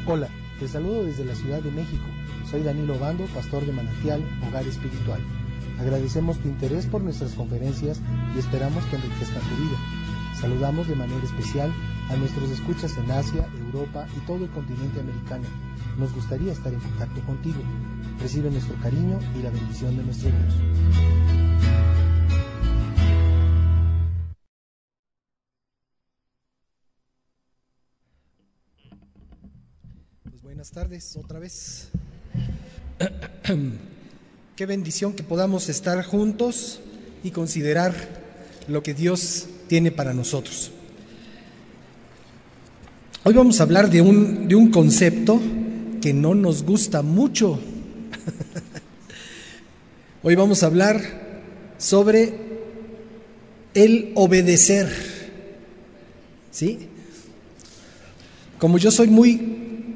Hola, te saludo desde la Ciudad de México. Soy Danilo Bando, pastor de Manantial, Hogar Espiritual. Agradecemos tu interés por nuestras conferencias y esperamos que enriquezcan tu vida. Saludamos de manera especial a nuestros escuchas en Asia, Europa y todo el continente americano. Nos gustaría estar en contacto contigo. Recibe nuestro cariño y la bendición de nuestro Dios. Buenas tardes, otra vez. Qué bendición que podamos estar juntos y considerar lo que Dios tiene para nosotros. Hoy vamos a hablar de un concepto que no nos gusta mucho. Hoy vamos a hablar sobre el obedecer. ¿Sí? Como yo soy muy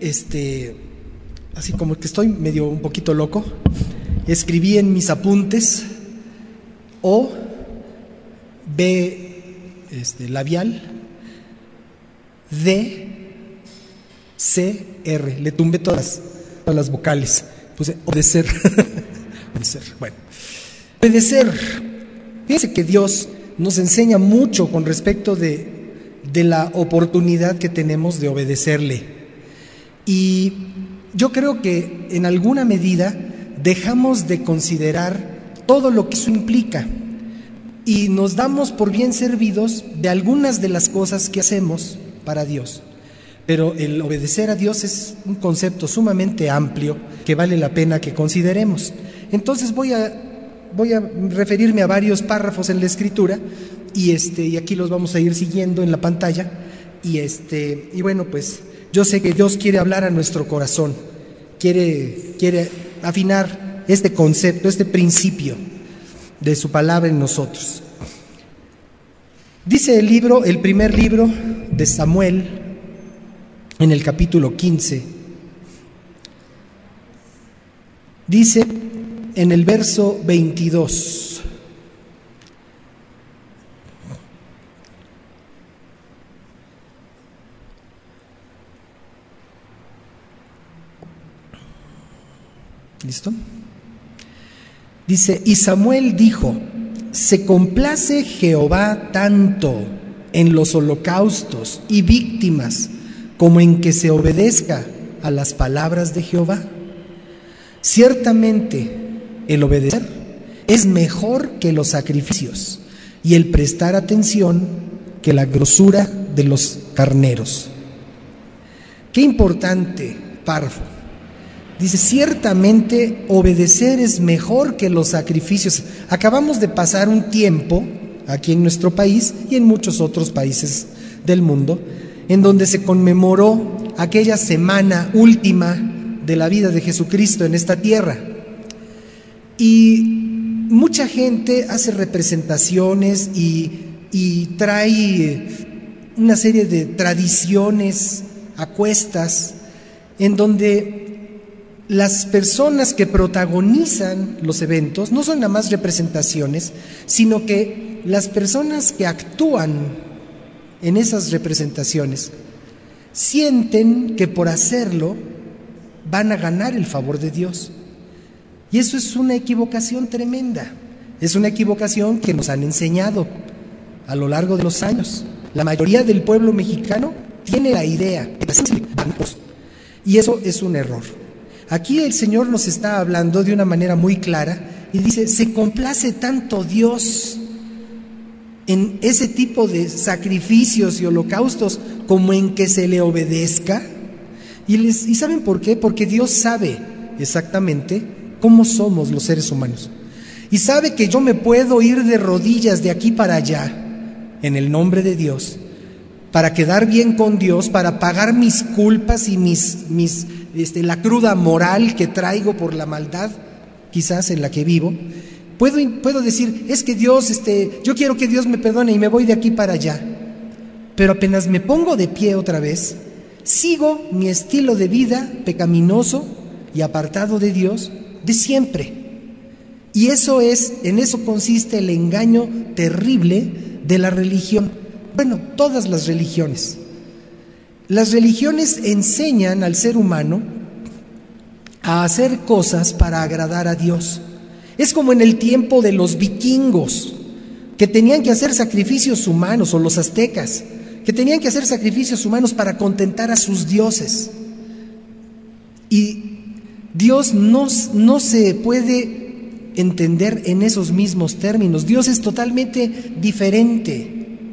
así como que estoy medio un poquito loco, escribí en mis apuntes O, B labial, D, C, R. Le tumbé todas las vocales. Puse obedecer. Obedecer. Bueno, obedecer. Fíjense que Dios nos enseña mucho con respecto de la oportunidad que tenemos de obedecerle. Y yo creo que en alguna medida dejamos de considerar todo lo que eso implica y nos damos por bien servidos de algunas de las cosas que hacemos para Dios. Pero el obedecer a Dios es un concepto sumamente amplio que vale la pena que consideremos. Entonces voy a referirme a varios párrafos en la Escritura y aquí los vamos a ir siguiendo en la pantalla y bueno, pues yo sé que Dios quiere hablar a nuestro corazón, quiere afinar este concepto, este principio de su palabra en nosotros. Dice el primer libro de Samuel, en el capítulo 15, dice en el verso 22. ¿Listo? Dice, y Samuel dijo, se complace Jehová tanto en los holocaustos y víctimas como en que se obedezca a las palabras de Jehová. Ciertamente el obedecer es mejor que los sacrificios y el prestar atención que la grosura de los carneros. Qué importante párrafo. Dice, ciertamente obedecer es mejor que los sacrificios. Acabamos de pasar un tiempo aquí en nuestro país y en muchos otros países del mundo en donde se conmemoró aquella semana última de la vida de Jesucristo en esta tierra. Y mucha gente hace representaciones y trae una serie de tradiciones a cuestas en donde las personas que protagonizan los eventos no son nada más representaciones, sino que las personas que actúan en esas representaciones sienten que por hacerlo van a ganar el favor de Dios. Y eso es una equivocación tremenda. Es una equivocación que nos han enseñado a lo largo de los años. La mayoría del pueblo mexicano tiene la idea y eso es un error. Aquí el Señor nos está hablando de una manera muy clara y dice, se complace tanto Dios en ese tipo de sacrificios y holocaustos como en que se le obedezca. ¿Y saben por qué? Porque Dios sabe exactamente cómo somos los seres humanos. Y sabe que yo me puedo ir de rodillas de aquí para allá en el nombre de Dios para quedar bien con Dios, para pagar mis culpas y la cruda moral que traigo por la maldad quizás en la que vivo. Puedo decir, es que Dios, yo quiero que Dios me perdone y me voy de aquí para allá. Pero apenas me pongo de pie otra vez, sigo mi estilo de vida pecaminoso y apartado de Dios de siempre. Y en eso consiste el engaño terrible de la religión. Bueno, todas las religiones. Las religiones enseñan al ser humano a hacer cosas para agradar a Dios. Es como en el tiempo de los vikingos, que tenían que hacer sacrificios humanos, o los aztecas, que tenían que hacer sacrificios humanos para contentar a sus dioses. Y Dios no se puede entender en esos mismos términos. Dios es totalmente diferente.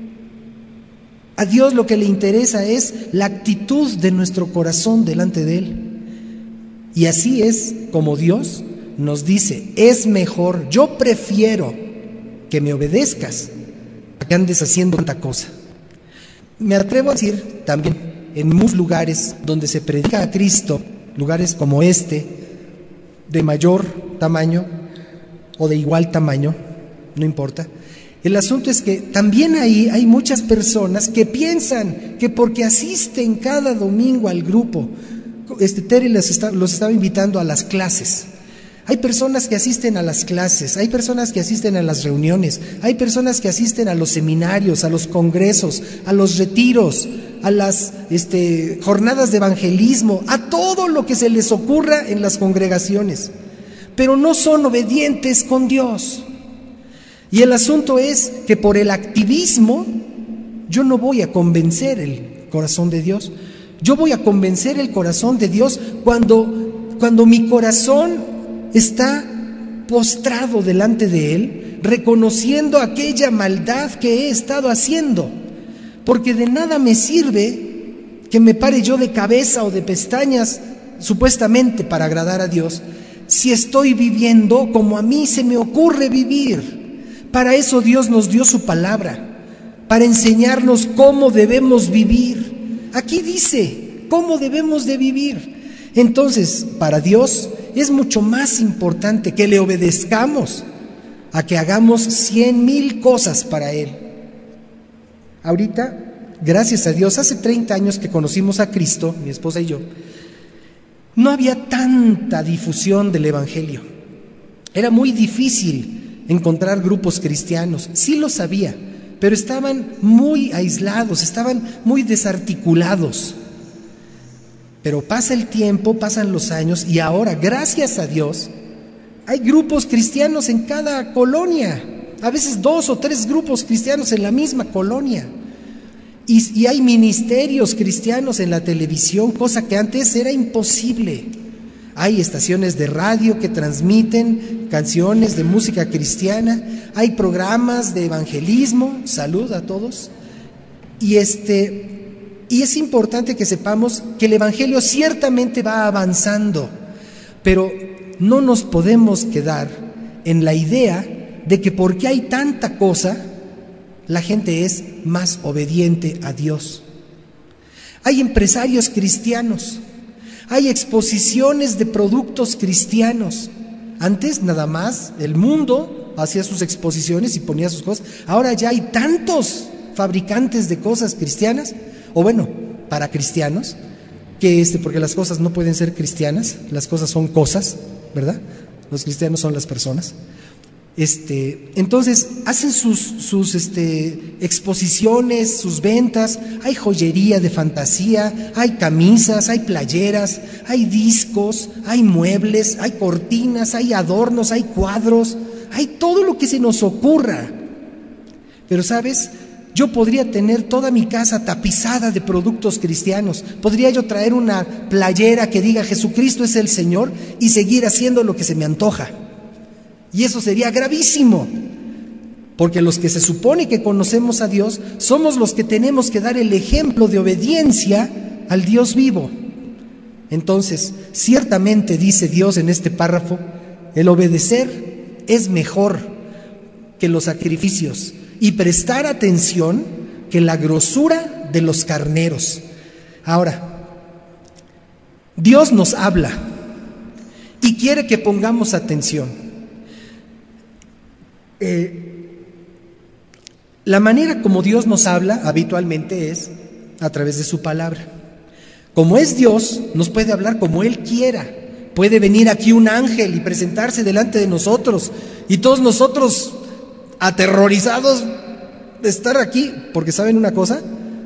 A Dios lo que le interesa es la actitud de nuestro corazón delante de Él. Y así es como Dios nos dice: es mejor, yo prefiero que me obedezcas a que andes haciendo tanta cosa. Me atrevo a decir también, en muchos lugares donde se predica a Cristo, lugares como este, de mayor tamaño o de igual tamaño, no importa, el asunto es que también ahí hay muchas personas que piensan que porque asisten cada domingo al grupo, Terry los estaba invitando a las clases. Hay personas que asisten a las clases, hay personas que asisten a las reuniones, hay personas que asisten a los seminarios, a los congresos, a los retiros, a las jornadas de evangelismo, a todo lo que se les ocurra en las congregaciones, pero no son obedientes con Dios. Y el asunto es que por el activismo yo no voy a convencer el corazón de Dios. Yo voy a convencer el corazón de Dios cuando mi corazón está postrado delante de Él, reconociendo aquella maldad que he estado haciendo. Porque de nada me sirve que me pare yo de cabeza o de pestañas, supuestamente para agradar a Dios, si estoy viviendo como a mí se me ocurre vivir. Para eso Dios nos dio su palabra, para enseñarnos cómo debemos vivir. Aquí dice cómo debemos de vivir. Entonces, para Dios es mucho más importante que le obedezcamos a que hagamos 100,000 cosas para Él. Ahorita, gracias a Dios, hace 30 años que conocimos a Cristo, mi esposa y yo, no había tanta difusión del Evangelio. Era muy difícil encontrar grupos cristianos. Sí los había, pero estaban muy aislados, estaban muy desarticulados. Pero pasa el tiempo, pasan los años, y ahora, gracias a Dios, hay grupos cristianos en cada colonia, a veces 2 o 3 grupos cristianos en la misma colonia, y hay ministerios cristianos en la televisión, cosa que antes era imposible. Hay estaciones de radio que transmiten canciones de música cristiana, hay programas de evangelismo, salud a todos, y es importante que sepamos que el Evangelio ciertamente va avanzando, pero no nos podemos quedar en la idea de que porque hay tanta cosa, la gente es más obediente a Dios. Hay empresarios cristianos, hay exposiciones de productos cristianos. Antes nada más el mundo hacía sus exposiciones y ponía sus cosas. Ahora ya hay tantos fabricantes de cosas cristianas, o bueno, para cristianos, que porque las cosas no pueden ser cristianas, las cosas son cosas, ¿verdad? Los cristianos son las personas. Entonces hacen sus exposiciones, sus ventas. Hay joyería de fantasía, hay camisas, hay playeras, hay discos, hay muebles, hay cortinas, hay adornos, hay cuadros, hay todo lo que se nos ocurra. Pero ¿sabes? Yo podría tener toda mi casa tapizada de productos cristianos. Podría yo traer una playera que diga Jesucristo es el Señor y seguir haciendo lo que se me antoja. Y eso sería gravísimo, porque los que se supone que conocemos a Dios somos los que tenemos que dar el ejemplo de obediencia al Dios vivo. Entonces, ciertamente dice Dios en este párrafo, el obedecer es mejor que los sacrificios y prestar atención que la grosura de los carneros. Ahora, Dios nos habla y quiere que pongamos atención. La manera como Dios nos habla habitualmente es a través de su palabra. Como es Dios, nos puede hablar como Él quiera. Puede venir aquí un ángel y presentarse delante de nosotros, y todos nosotros aterrorizados de estar aquí, porque ¿saben una cosa?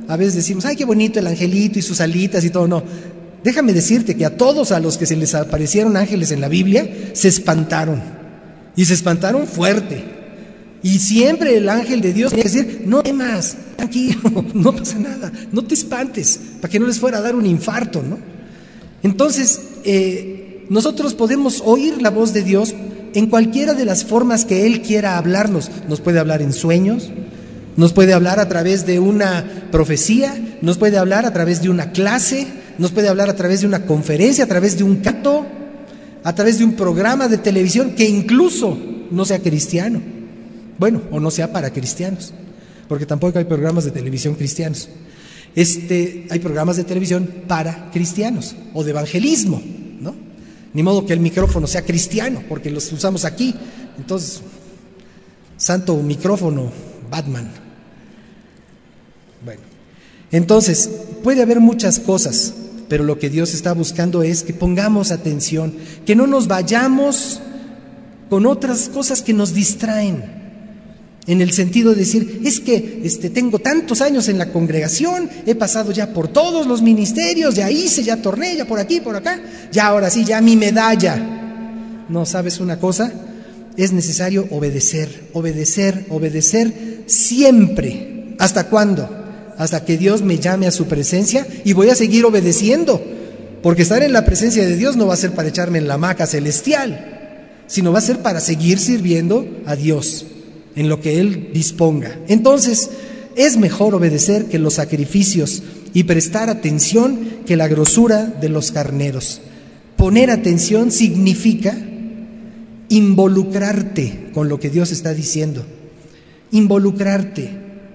a veces decimos, ay, qué bonito el angelito y sus alitas y todo. No, déjame decirte que a todos a los que se les aparecieron ángeles en la Biblia, se espantaron. Y se espantaron fuerte. Y siempre el ángel de Dios tenía que decir, no temas, tranquilo, no pasa nada, no te espantes, para que no les fuera a dar un infarto, ¿no? Entonces, nosotros podemos oír la voz de Dios en cualquiera de las formas que Él quiera hablarnos. Nos puede hablar en sueños, nos puede hablar a través de una profecía, nos puede hablar a través de una clase, nos puede hablar a través de una conferencia, a través de un canto, a través de un programa de televisión que incluso no sea cristiano. Bueno, o no sea para cristianos, porque tampoco hay programas de televisión cristianos. Hay programas de televisión para cristianos o de evangelismo, ¿no? Ni modo que el micrófono sea cristiano, porque los usamos aquí. Entonces, santo micrófono, Batman. Bueno, entonces, puede haber muchas cosas, pero lo que Dios está buscando es que pongamos atención, que no nos vayamos con otras cosas que nos distraen. En el sentido de decir, es que tengo tantos años en la congregación, he pasado ya por todos los ministerios, ya hice, ya torné, ya por aquí, por acá, ya ahora sí, ya mi medalla. No, ¿sabes una cosa? Es necesario obedecer, obedecer, obedecer siempre. ¿Hasta cuándo? Hasta que Dios me llame a su presencia y voy a seguir obedeciendo. Porque estar en la presencia de Dios no va a ser para echarme en la hamaca celestial, sino va a ser para seguir sirviendo a Dios en lo que Él disponga. Entonces, es mejor obedecer que los sacrificios y prestar atención que la grosura de los carneros. Poner atención significa involucrarte con lo que Dios está diciendo. Involucrarte.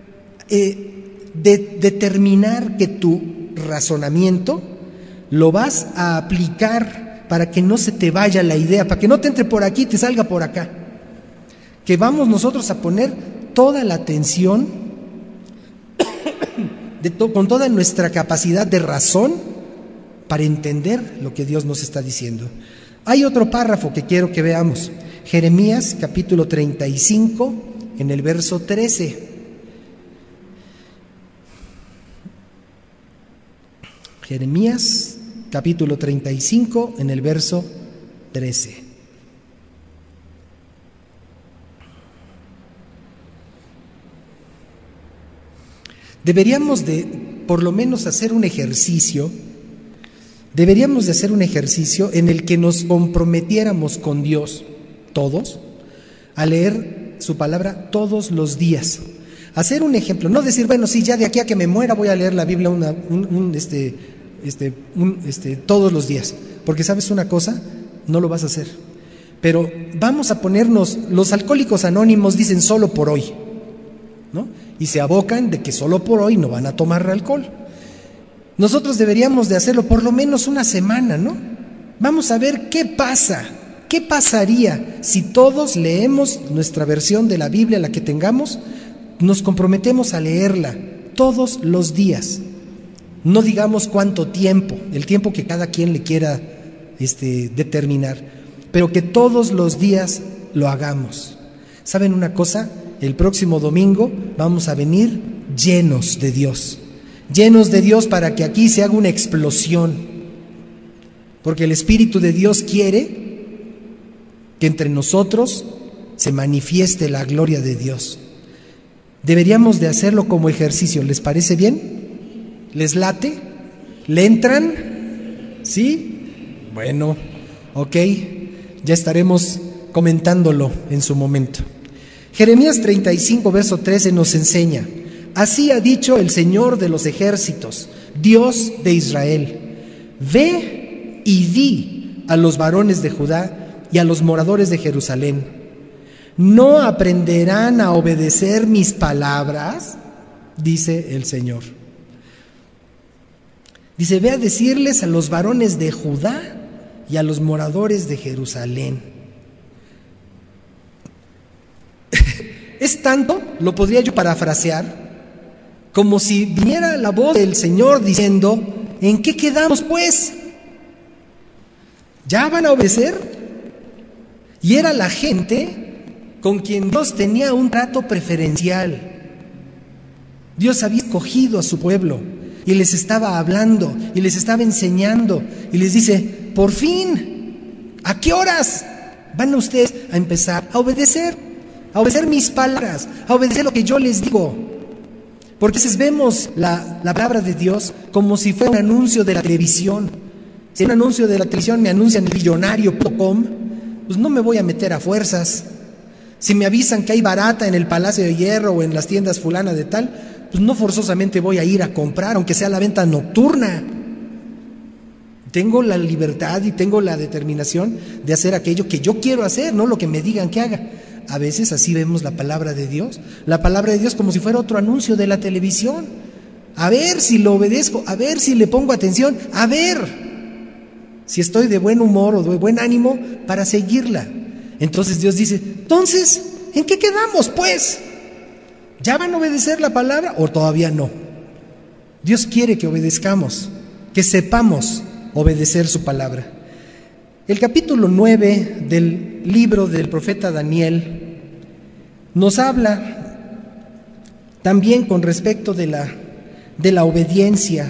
Determinar que tu razonamiento lo vas a aplicar para que no se te vaya la idea, para que no te entre por aquí y te salga por acá. Que vamos nosotros a poner toda la atención, con toda nuestra capacidad de razón, para entender lo que Dios nos está diciendo. Hay otro párrafo que quiero que veamos. Jeremías capítulo 35, en el verso 13. Jeremías capítulo 35, en el verso 13. Deberíamos de, por lo menos, hacer un ejercicio. Deberíamos de hacer un ejercicio en el que nos comprometiéramos con Dios, todos, a leer su palabra todos los días. Hacer un ejemplo, no decir, bueno, sí, ya de aquí a que me muera voy a leer la Biblia todos los días. Porque ¿sabes una cosa? No lo vas a hacer. Pero vamos a ponernos, los alcohólicos anónimos dicen solo por hoy, ¿no? Y se abocan de que solo por hoy no van a tomar alcohol. Nosotros deberíamos de hacerlo por lo menos una semana, ¿no? Vamos a ver qué pasa, qué pasaría si todos leemos nuestra versión de la Biblia, la que tengamos, nos comprometemos a leerla todos los días. No digamos cuánto tiempo, el tiempo que cada quien le quiera determinar, pero que todos los días lo hagamos. ¿Saben una cosa? El próximo domingo vamos a venir llenos de Dios para que aquí se haga una explosión, porque el Espíritu de Dios quiere que entre nosotros se manifieste la gloria de Dios. Deberíamos de hacerlo como ejercicio. ¿Les parece bien? ¿Les late? ¿Le entran? ¿Sí? Bueno, ok, ya estaremos comentándolo en su momento. Jeremías 35, verso 13 nos enseña: así ha dicho el Señor de los ejércitos, Dios de Israel, ve y di a los varones de Judá y a los moradores de Jerusalén, ¿no aprenderán a obedecer mis palabras? Dice el Señor. Dice, ve a decirles a los varones de Judá y a los moradores de Jerusalén. Es tanto, lo podría yo parafrasear, como si viniera la voz del Señor diciendo, ¿en qué quedamos pues? ¿Ya van a obedecer? Y era la gente con quien Dios tenía un trato preferencial. Dios había escogido a su pueblo y les estaba hablando y les estaba enseñando y les dice, por fin, ¿a qué horas van ustedes a empezar a obedecer mis palabras, a obedecer lo que yo les digo? Porque a veces vemos la palabra de Dios como si fuera un anuncio de la televisión. Si un anuncio de la televisión me anuncia en millonario.com, pues no me voy a meter a fuerzas. Si me avisan que hay barata en el Palacio de Hierro o en las tiendas fulana de tal, pues no forzosamente voy a ir a comprar, aunque sea la venta nocturna. Tengo la libertad y tengo la determinación de hacer aquello que yo quiero hacer, no lo que me digan que haga. A veces así vemos la palabra de Dios. La palabra de Dios como si fuera otro anuncio de la televisión. A ver si lo obedezco, a ver si le pongo atención, a ver si estoy de buen humor o de buen ánimo para seguirla. Entonces Dios dice, entonces, ¿en qué quedamos pues? ¿Ya van a obedecer la palabra o todavía no? Dios quiere que obedezcamos, que sepamos obedecer su palabra. El capítulo 9 del libro del profeta Daniel nos habla también con respecto de la obediencia.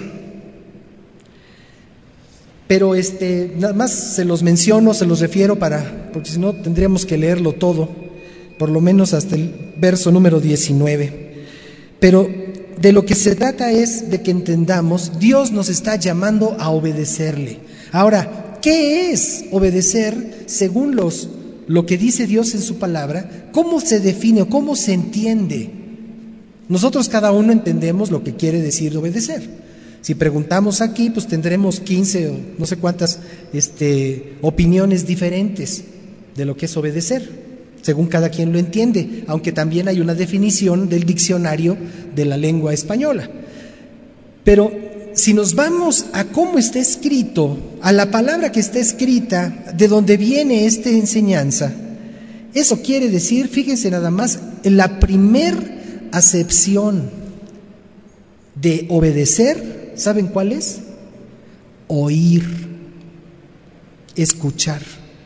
Pero nada más se los menciono, se los refiero porque si no tendríamos que leerlo todo, por lo menos hasta el verso número 19. Pero de lo que se trata es de que entendamos, Dios nos está llamando a obedecerle. Ahora, ¿qué es obedecer según lo que dice Dios en su palabra? ¿Cómo se define o cómo se entiende? Nosotros cada uno entendemos lo que quiere decir obedecer. Si preguntamos aquí, pues tendremos 15 o no sé cuántas opiniones diferentes de lo que es obedecer, según cada quien lo entiende, aunque también hay una definición del diccionario de la lengua española. Pero si nos vamos a cómo está escrito, a la palabra que está escrita, de donde viene esta enseñanza, eso quiere decir, fíjense nada más, la primer acepción de obedecer, ¿saben cuál es? Oír, escuchar.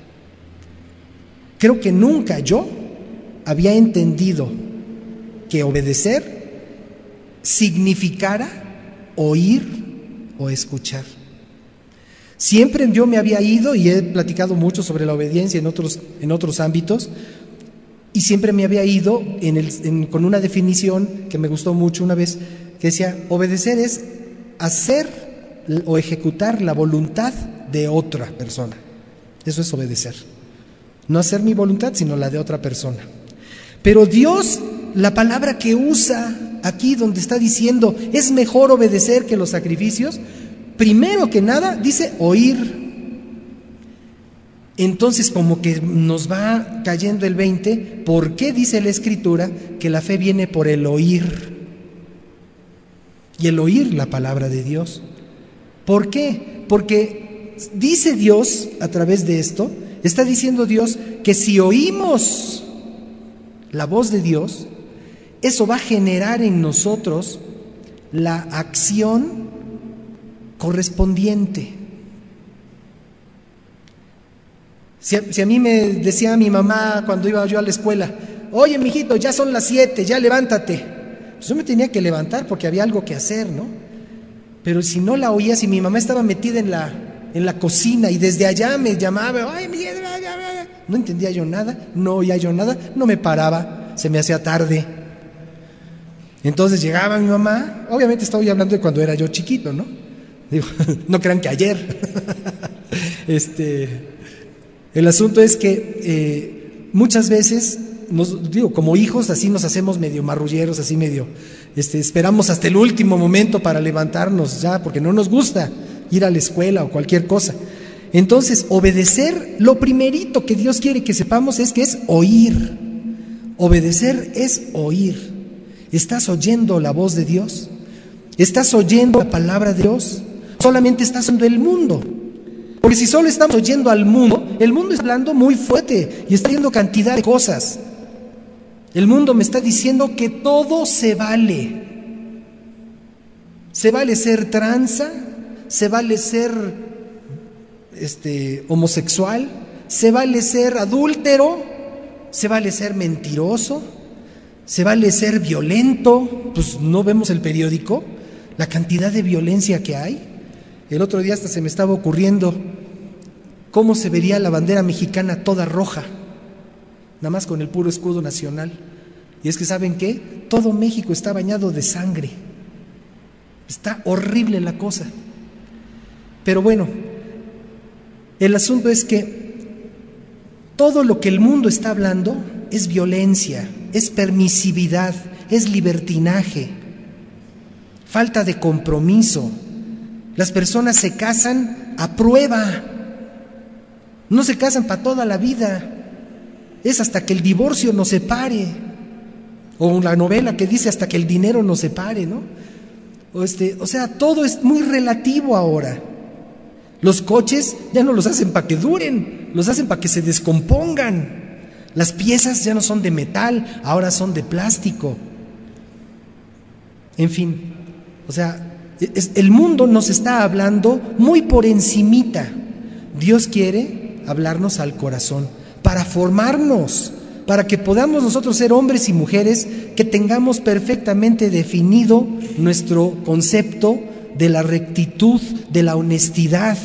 Creo que nunca yo había entendido que obedecer significara oír o escuchar. Siempre yo me había ido, y he platicado mucho sobre la obediencia en otros ámbitos, y siempre me había ido con una definición que me gustó mucho una vez, que decía, obedecer es hacer o ejecutar la voluntad de otra persona. Eso es obedecer. No hacer mi voluntad, sino la de otra persona. Pero Dios, la palabra que usa aquí donde está diciendo, es mejor obedecer que los sacrificios, primero que nada dice oír. Entonces como que nos va cayendo el 20, ¿por qué dice la Escritura que la fe viene por el oír? Y el oír la palabra de Dios. ¿Por qué? Porque dice Dios a través de esto, está diciendo Dios que si oímos la voz de Dios, eso va a generar en nosotros la acción correspondiente. Si a mí me decía mi mamá cuando iba yo a la escuela, oye mijito, ya son las 7, ya levántate. Pues yo me tenía que levantar porque había algo que hacer, ¿no? Pero si no la oía, si mi mamá estaba metida en la cocina y desde allá me llamaba, ay, no entendía yo nada, no oía yo nada, no me paraba, se me hacía tarde. Entonces llegaba mi mamá, obviamente estoy hablando de cuando era yo chiquito, ¿no? Digo, no crean que ayer. El asunto es que muchas veces, como hijos, así nos hacemos medio marrulleros, así medio, esperamos hasta el último momento para levantarnos ya, porque no nos gusta ir a la escuela o cualquier cosa. Entonces, obedecer, lo primerito que Dios quiere que sepamos es que es oír. Obedecer es oír. ¿Estás oyendo la voz de Dios? ¿Estás oyendo la palabra de Dios? Solamente estás oyendo el mundo. Porque si solo estamos oyendo al mundo, el mundo está hablando muy fuerte y está diciendo cantidad de cosas. El mundo me está diciendo que todo se vale. Se vale ser tranza, se vale ser homosexual, se vale ser adúltero, se vale ser mentiroso, ¿Se vale ser violento? Pues no vemos el periódico, la cantidad de violencia que hay. El otro día hasta se me estaba ocurriendo cómo se vería la bandera mexicana toda roja, nada más con el puro escudo nacional. Y es que ¿saben qué? Todo México está bañado de sangre. Está horrible la cosa. Pero bueno, el asunto es que todo lo que el mundo está hablando es violencia, es permisividad, es libertinaje, falta de compromiso. Las personas se casan a prueba, no se casan para toda la vida, es hasta que el divorcio nos separe, o la novela que dice hasta que el dinero nos separe, ¿no? O sea, todo es muy relativo ahora. Los coches ya no los hacen para que duren, los hacen para que se descompongan. Las piezas ya no son de metal, ahora son de plástico. En fin, o sea, el mundo nos está hablando muy por encimita. Dios quiere hablarnos al corazón para formarnos, para que podamos nosotros ser hombres y mujeres que tengamos perfectamente definido nuestro concepto de la rectitud, de la honestidad,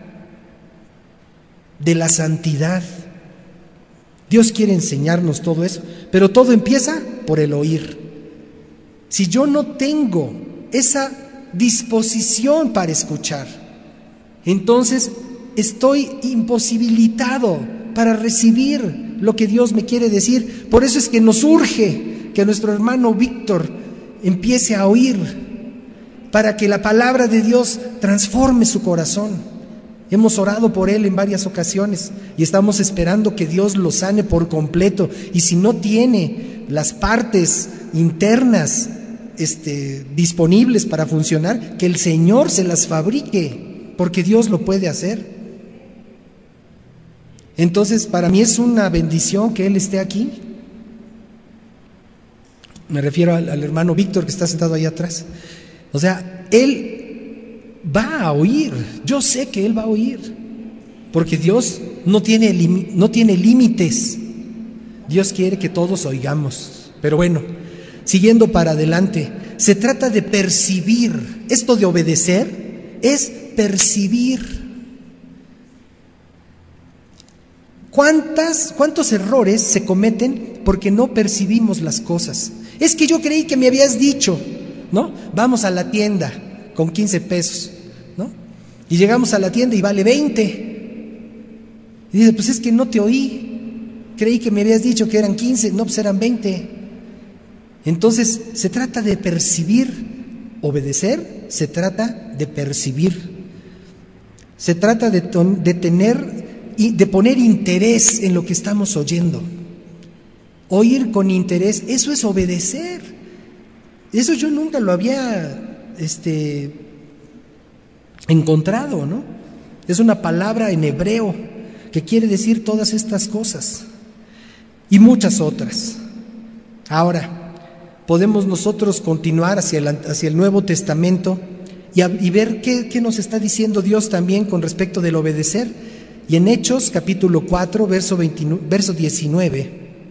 de la santidad. Dios quiere enseñarnos todo eso, pero todo empieza por el oír. Si yo no tengo esa disposición para escuchar, entonces estoy imposibilitado para recibir lo que Dios me quiere decir. Por eso es que nos urge que nuestro hermano Víctor empiece a oír, para que la palabra de Dios transforme su corazón. Hemos orado por él en varias ocasiones y estamos esperando que Dios lo sane por completo. Y si no tiene las partes internas disponibles para funcionar, que el Señor se las fabrique, porque Dios lo puede hacer. Entonces, para mí es una bendición que él esté aquí. Me refiero al hermano Víctor que está sentado ahí atrás. O sea, él va a oír, yo sé que él va a oír, porque Dios no tiene límites. Dios quiere que todos oigamos. Pero bueno, siguiendo para adelante, se trata de percibir. Esto de obedecer es percibir. ¿Cuántos errores se cometen porque no percibimos las cosas? Es que yo creí que me habías dicho, ¿no? Vamos a la tienda con 15 pesos, ¿no? Y llegamos a la tienda y vale 20. Y dice, pues es que no te oí, creí que me habías dicho que eran 15, no, pues eran 20. Entonces, se trata de percibir. Obedecer se trata de percibir. Se trata de tener y de poner interés en lo que estamos oyendo. Oír con interés, eso es obedecer. Eso yo nunca lo había encontrado, ¿no? Es una palabra en hebreo que quiere decir todas estas cosas y muchas otras. Ahora, podemos nosotros continuar hacia el Nuevo Testamento y ver qué nos está diciendo Dios también con respecto del obedecer. Y en Hechos capítulo 4, verso 19,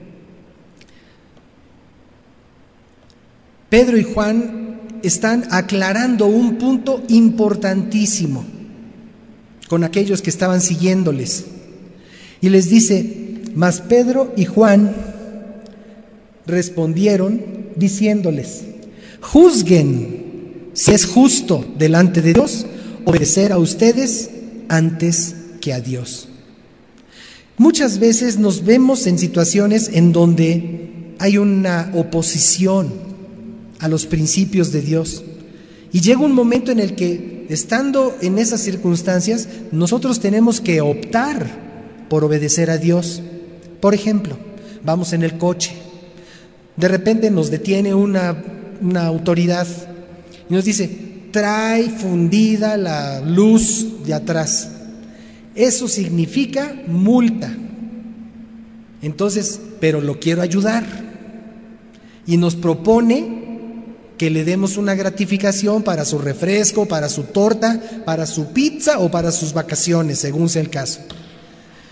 Pedro y Juan están aclarando un punto importantísimo con aquellos que estaban siguiéndoles. Y les dice, mas Pedro y Juan respondieron diciéndoles, juzguen si es justo delante de Dios obedecer a ustedes antes que a Dios. Muchas veces nos vemos en situaciones en donde hay una oposición a los principios de Dios y llega un momento en el que, estando en esas circunstancias, nosotros tenemos que optar por obedecer a Dios. Por ejemplo, vamos en el coche, de repente nos detiene una autoridad y nos dice, trae fundida la luz de atrás. Eso significa multa. Entonces, pero lo quiero ayudar. Y nos propone que le demos una gratificación para su refresco, para su torta, para su pizza o para sus vacaciones, según sea el caso.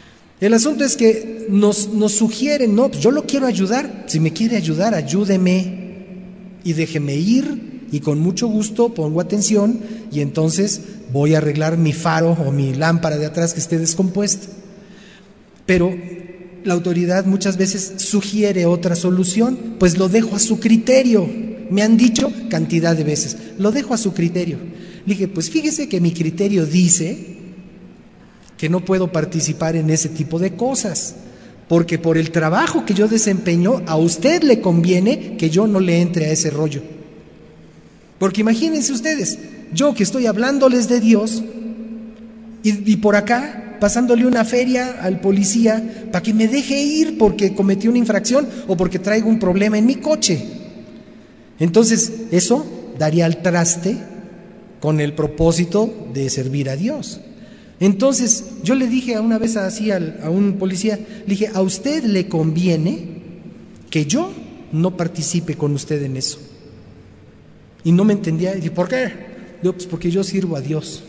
El asunto es que nos sugieren, no, pues yo lo quiero ayudar, si me quiere ayudar, ayúdeme y déjeme ir y con mucho gusto pongo atención y entonces voy a arreglar mi faro o mi lámpara de atrás que esté descompuesta. Pero la autoridad muchas veces sugiere otra solución, pues lo dejo a su criterio. Me han dicho cantidad de veces, lo dejo a su criterio. Le dije, pues fíjese que mi criterio dice que no puedo participar en ese tipo de cosas, porque por el trabajo que yo desempeño, a usted le conviene que yo no le entre a ese rollo. Porque imagínense ustedes, yo que estoy hablándoles de Dios y por acá pasándole una feria al policía para que me deje ir porque cometí una infracción o porque traigo un problema en mi coche. Entonces, eso daría al traste con el propósito de servir a Dios. Entonces, yo le dije una vez así a un policía, le dije, a usted le conviene que yo no participe con usted en eso. Y no me entendía, y dije, ¿por qué? Digo, pues porque yo sirvo a Dios.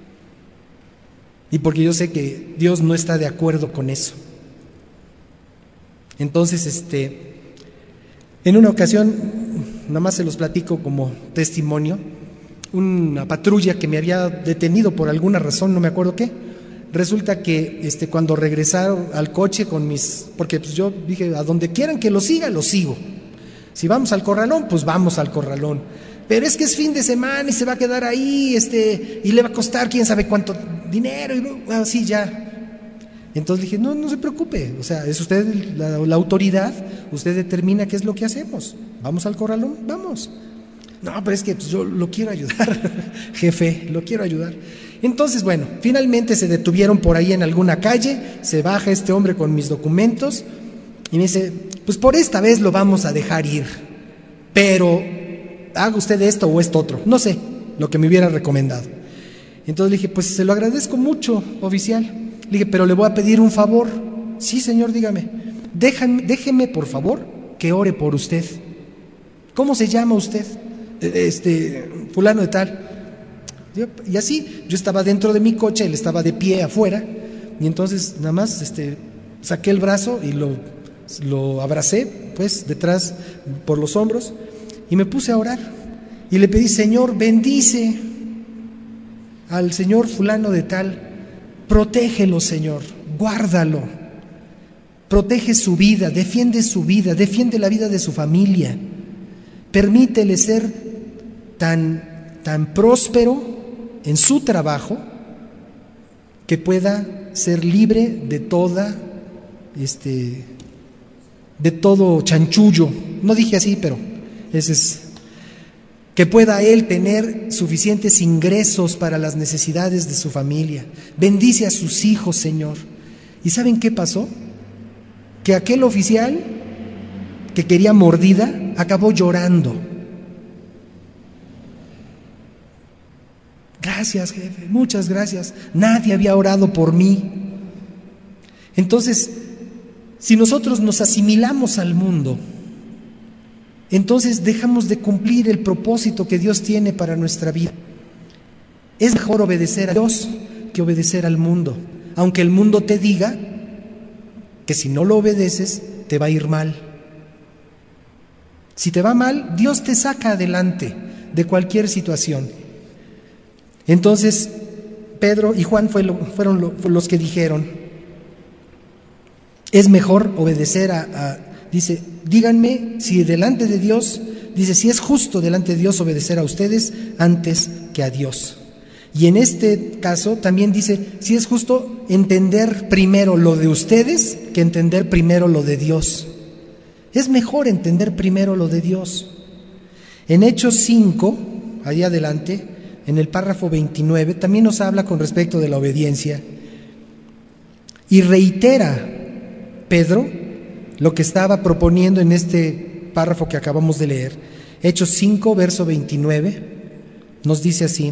Y porque yo sé que Dios no está de acuerdo con eso. Entonces, en una ocasión, nada más se los platico como testimonio, una patrulla que me había detenido por alguna razón, no me acuerdo qué. Resulta que cuando regresaron al coche con porque pues yo dije, a donde quieran que lo siga, lo sigo. Si vamos al corralón, pues vamos al corralón. Pero es que es fin de semana y se va a quedar ahí, y le va a costar quién sabe cuánto dinero, y así ya. Entonces dije, no se preocupe, o sea, es usted la autoridad, usted determina qué es lo que hacemos. ¿Vamos al corralón? Vamos. No, pero es que pues, yo lo quiero ayudar, jefe, lo quiero ayudar. Entonces, bueno, finalmente se detuvieron por ahí en alguna calle, se baja este hombre con mis documentos y me dice, pues por esta vez lo vamos a dejar ir, pero haga usted esto o esto otro, no sé, lo que me hubiera recomendado. Entonces le dije, pues se lo agradezco mucho, oficial. Le dije, pero le voy a pedir un favor. Sí, señor, dígame. Déjeme, por favor, que ore por usted. ¿Cómo se llama usted? Fulano de tal. Y así, yo estaba dentro de mi coche, él estaba de pie afuera, y entonces nada más saqué el brazo y lo abracé, pues, detrás, por los hombros, y me puse a orar. Y le pedí, Señor, bendice al señor fulano de tal, protégelo, Señor, guárdalo, protege su vida, defiende la vida de su familia, permítele ser tan próspero en su trabajo que pueda ser libre de todo chanchullo. No dije así, pero ese es, que pueda él tener suficientes ingresos para las necesidades de su familia. Bendice a sus hijos, Señor. ¿Y saben qué pasó? Que aquel oficial que quería mordida acabó llorando. Gracias, jefe, muchas gracias. Nadie había orado por mí. Entonces, si nosotros nos asimilamos al mundo, entonces dejamos de cumplir el propósito que Dios tiene para nuestra vida. Es mejor obedecer a Dios que obedecer al mundo, aunque el mundo te diga que si no lo obedeces te va a ir mal. Si te va mal, Dios te saca adelante de cualquier situación. Entonces, Pedro y Juan fueron los que dijeron, es mejor obedecer dice, díganme si delante de Dios, dice, si es justo delante de Dios obedecer a ustedes antes que a Dios. Y en este caso también dice, si es justo entender primero lo de ustedes que entender primero lo de Dios. Es mejor entender primero lo de Dios. En Hechos 5, ahí adelante, en el párrafo 29, también nos habla con respecto de la obediencia. Y reitera Pedro lo que estaba proponiendo en este párrafo que acabamos de leer. Hechos 5, verso 29, nos dice así: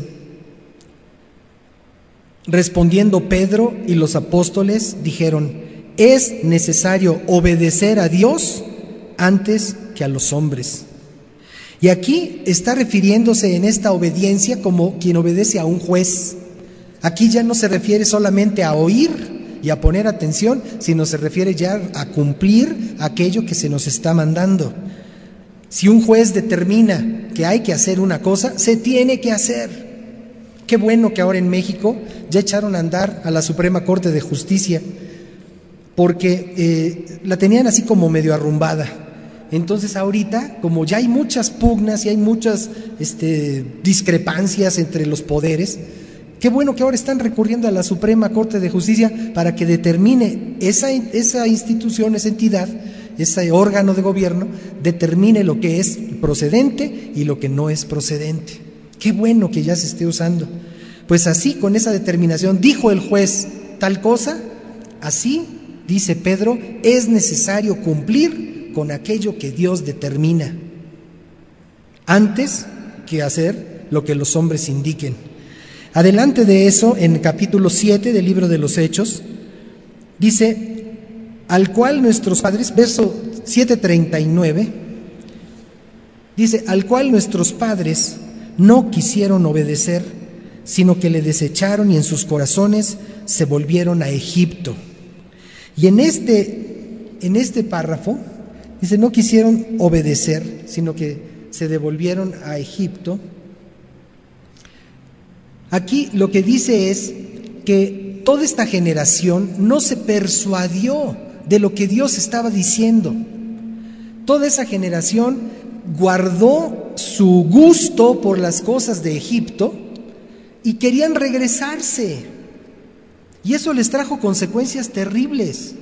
respondiendo Pedro y los apóstoles dijeron, es necesario obedecer a Dios antes que a los hombres. Y aquí está refiriéndose en esta obediencia como quien obedece a un juez. Aquí ya no se refiere solamente a oír y a poner atención, sino se refiere ya a cumplir aquello que se nos está mandando. Si un juez determina que hay que hacer una cosa, se tiene que hacer. Qué bueno que ahora en México ya echaron a andar a la Suprema Corte de Justicia, porque la tenían así como medio arrumbada. Entonces ahorita, como ya hay muchas pugnas y hay muchas discrepancias entre los poderes, qué bueno que ahora están recurriendo a la Suprema Corte de Justicia para que determine esa institución, esa entidad, ese órgano de gobierno, determine lo que es procedente y lo que no es procedente. Qué bueno que ya se esté usando. Pues así, con esa determinación, dijo el juez tal cosa, así, dice Pedro, es necesario cumplir con aquello que Dios determina, antes que hacer lo que los hombres indiquen. Adelante de eso, en el capítulo 7 del libro de los Hechos, dice, al cual nuestros padres, verso 7:39, dice, al cual nuestros padres no quisieron obedecer, sino que le desecharon y en sus corazones se volvieron a Egipto. Y en este párrafo, dice, no quisieron obedecer, sino que se devolvieron a Egipto. Aquí lo que dice es que toda esta generación no se persuadió de lo que Dios estaba diciendo. Toda esa generación guardó su gusto por las cosas de Egipto y querían regresarse. Y eso les trajo consecuencias terribles.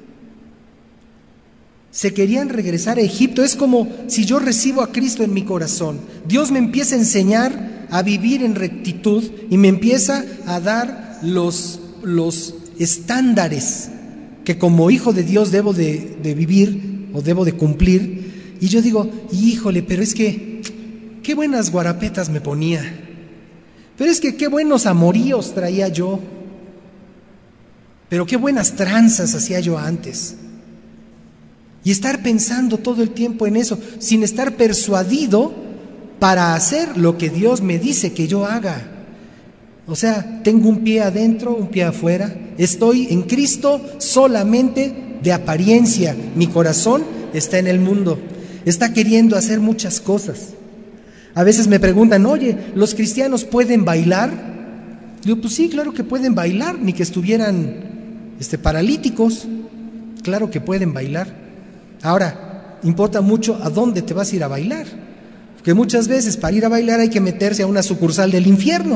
Se querían regresar a Egipto. Es como si yo recibo a Cristo en mi corazón. Dios me empieza a enseñar a vivir en rectitud y me empieza a dar los estándares que como hijo de Dios debo de vivir o debo de cumplir. Y yo digo, híjole, pero es que qué buenas guarapetas me ponía. Pero es que qué buenos amoríos traía yo. Pero qué buenas tranzas hacía yo antes. Y estar pensando todo el tiempo en eso, sin estar persuadido para hacer lo que Dios me dice que yo haga. O sea, tengo un pie adentro, un pie afuera. Estoy en Cristo solamente de apariencia. Mi corazón está en el mundo. Está queriendo hacer muchas cosas. A veces me preguntan, oye, ¿los cristianos pueden bailar? Digo, pues sí, claro que pueden bailar, ni que estuvieran paralíticos. Claro que pueden bailar. Ahora, importa mucho a dónde te vas a ir a bailar. Porque muchas veces para ir a bailar hay que meterse a una sucursal del infierno.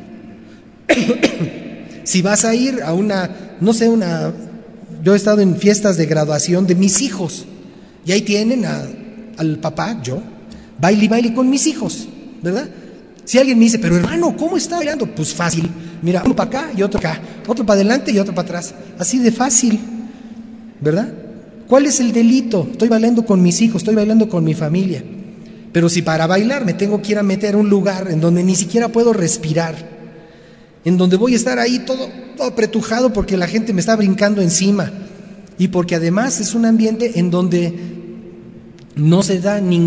Si vas a ir a yo he estado en fiestas de graduación de mis hijos y ahí tienen al papá, yo, baile y baile con mis hijos, ¿verdad? Si alguien me dice, pero hermano, ¿cómo está bailando? Pues fácil, mira, uno para acá y otro acá, otro para adelante y otro para atrás, así de fácil, ¿verdad? ¿Cuál es el delito? Estoy bailando con mis hijos, estoy bailando con mi familia. Pero si para bailar me tengo que ir a meter a un lugar en donde ni siquiera puedo respirar, en donde voy a estar ahí todo apretujado porque la gente me está brincando encima y porque además es un ambiente en donde no se da ni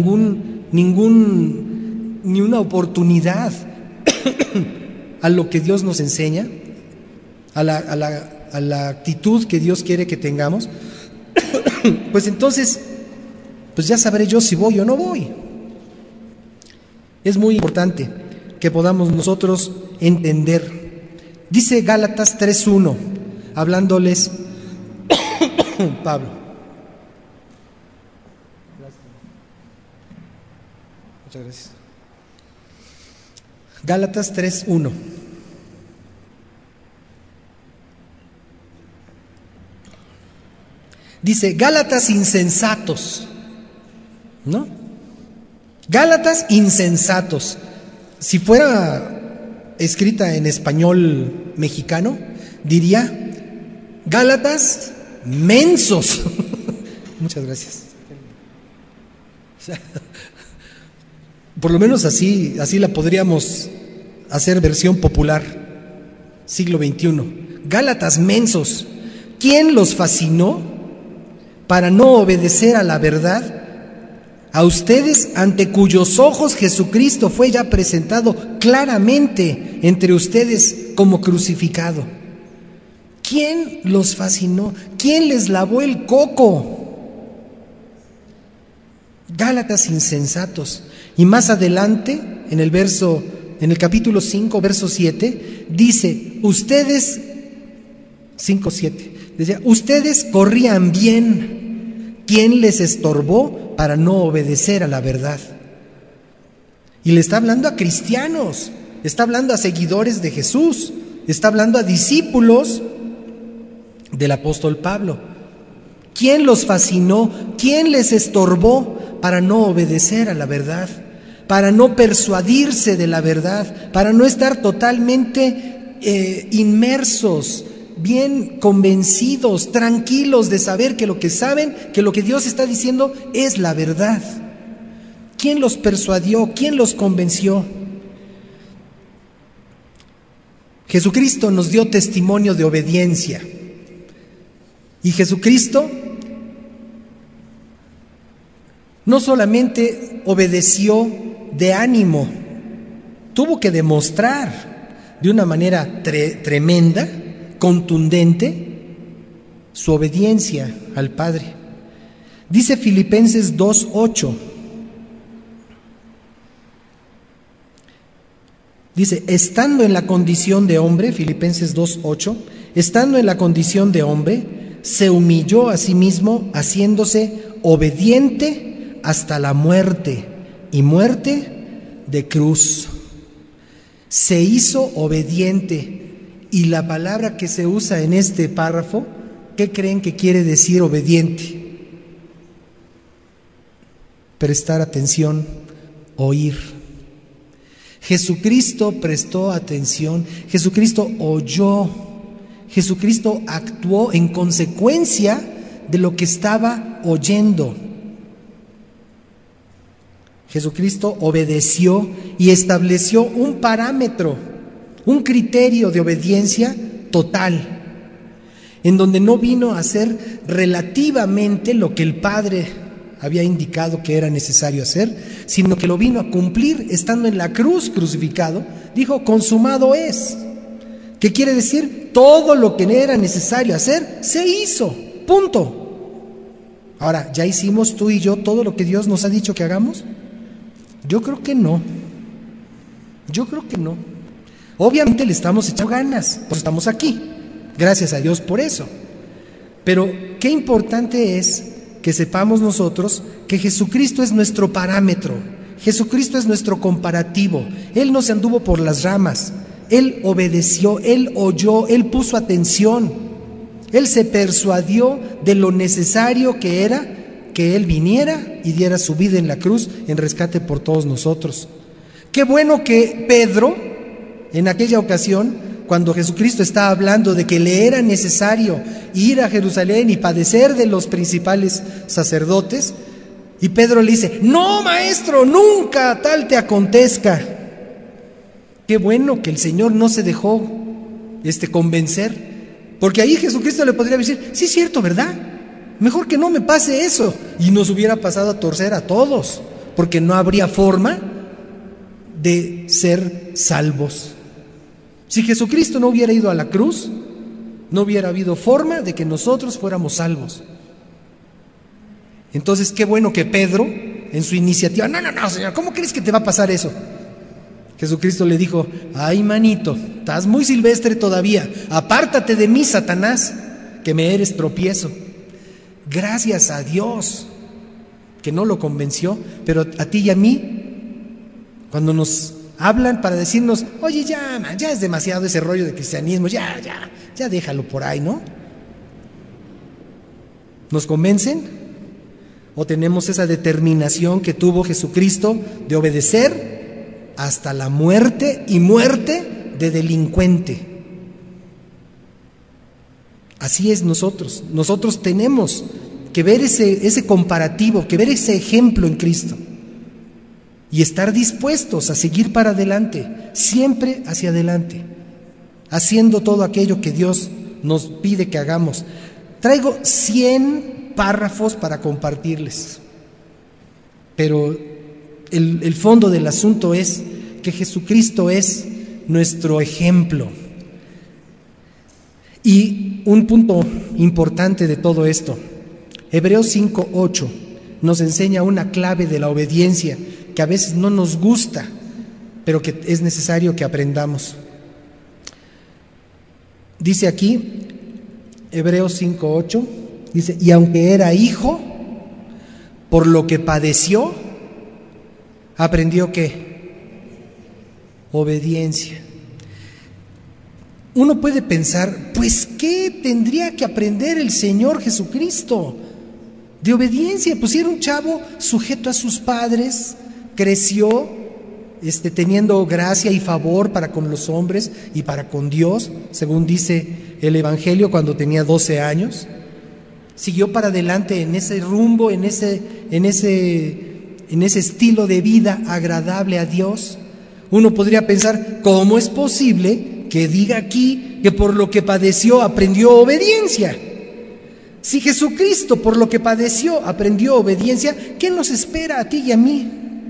una oportunidad a lo que Dios nos enseña, a la actitud que Dios quiere que tengamos, pues entonces, pues ya sabré yo si voy o no voy. Es muy importante que podamos nosotros entender. Dice Gálatas 3:1, hablándoles Pablo. Muchas gracias. Gálatas 3:1. Dice, Gálatas insensatos, ¿no? Gálatas insensatos. Si fuera escrita en español mexicano, diría Gálatas mensos. Muchas gracias. O sea, por lo menos así la podríamos hacer versión popular, siglo XXI. Gálatas mensos. ¿Quién los fascinó para no obedecer a la verdad? A ustedes, ante cuyos ojos Jesucristo fue ya presentado claramente entre ustedes como crucificado. ¿Quién los fascinó? ¿Quién les lavó el coco? Gálatas insensatos. Y más adelante, en el capítulo 5, verso 7, dice, ustedes, 5:7, decía, ustedes corrían bien. ¿Quién les estorbó para no obedecer a la verdad? Y le está hablando a cristianos, está hablando a seguidores de Jesús, está hablando a discípulos del apóstol Pablo. ¿Quién los fascinó? ¿Quién les estorbó para no obedecer a la verdad? Para no persuadirse de la verdad, para no estar totalmente inmersos, bien convencidos, tranquilos de saber que lo que saben, que lo que Dios está diciendo es la verdad. ¿Quién los persuadió? ¿Quién los convenció? Jesucristo nos dio testimonio de obediencia. Y Jesucristo no solamente obedeció de ánimo, tuvo que demostrar de una manera tremenda, contundente, su obediencia al Padre. Dice Filipenses 2:8. Dice, estando en la condición de hombre, Filipenses 2:8, estando en la condición de hombre, se humilló a sí mismo, haciéndose obediente hasta la muerte, y muerte de cruz. Se hizo obediente. Y la palabra que se usa en este párrafo, ¿qué creen que quiere decir obediente? Prestar atención, oír. Jesucristo prestó atención, Jesucristo oyó, Jesucristo actuó en consecuencia de lo que estaba oyendo. Jesucristo obedeció y estableció un parámetro, un criterio de obediencia total, en donde no vino a hacer relativamente lo que el Padre había indicado que era necesario hacer, sino que lo vino a cumplir estando en la cruz crucificado. Dijo, consumado es. ¿Qué quiere decir? Todo lo que era necesario hacer, se hizo. Punto. Ahora, ¿ya hicimos tú y yo todo lo que Dios nos ha dicho que hagamos? Yo creo que no. Yo creo que no. Obviamente le estamos echando ganas, pues estamos aquí. Gracias a Dios por eso. Pero qué importante es que sepamos nosotros que Jesucristo es nuestro parámetro, Jesucristo es nuestro comparativo. Él no se anduvo por las ramas, Él obedeció, Él oyó, Él puso atención, Él se persuadió de lo necesario que era que Él viniera y diera su vida en la cruz en rescate por todos nosotros. Qué bueno que Pedro, en aquella ocasión, cuando Jesucristo estaba hablando de que le era necesario ir a Jerusalén y padecer de los principales sacerdotes, y Pedro le dice, no, maestro, nunca tal te acontezca. Qué bueno que el Señor no se dejó convencer, porque ahí Jesucristo le podría decir, sí es cierto, ¿verdad? Mejor que no me pase eso, y nos hubiera pasado a torcer a todos, porque no habría forma de ser salvos. Si Jesucristo no hubiera ido a la cruz, no hubiera habido forma de que nosotros fuéramos salvos. Entonces, qué bueno que Pedro, en su iniciativa, no, Señor, ¿cómo crees que te va a pasar eso? Jesucristo le dijo, ay, manito, estás muy silvestre todavía, apártate de mí, Satanás, que me eres tropiezo. Gracias a Dios que no lo convenció, pero a ti y a mí, cuando nos hablan para decirnos, oye, ya, man, ya es demasiado ese rollo de cristianismo, ya déjalo por ahí, ¿no? ¿Nos convencen? ¿O tenemos esa determinación que tuvo Jesucristo de obedecer hasta la muerte y muerte de delincuente? Así es nosotros. Nosotros tenemos que ver ese comparativo, que ver ese ejemplo en Cristo. Y estar dispuestos a seguir para adelante, siempre hacia adelante, haciendo todo aquello que Dios nos pide que hagamos. Traigo 100 párrafos para compartirles, pero el fondo del asunto es que Jesucristo es nuestro ejemplo. Y un punto importante de todo esto. Hebreos 5:8 nos enseña una clave de la obediencia que a veces no nos gusta, pero que es necesario que aprendamos. Dice aquí, Hebreos 5:8, dice, y aunque era hijo, por lo que padeció, aprendió ¿qué? Obediencia. Uno puede pensar, pues, ¿qué tendría que aprender el Señor Jesucristo? De obediencia, pues era un chavo sujeto a sus padres, creció teniendo gracia y favor para con los hombres y para con Dios, según dice el Evangelio, cuando tenía 12 años. Siguió para adelante en ese rumbo, en ese estilo de vida agradable a Dios. Uno podría pensar, ¿cómo es posible que diga aquí que por lo que padeció aprendió obediencia? Si Jesucristo por lo que padeció aprendió obediencia, ¿qué nos espera a ti y a mí?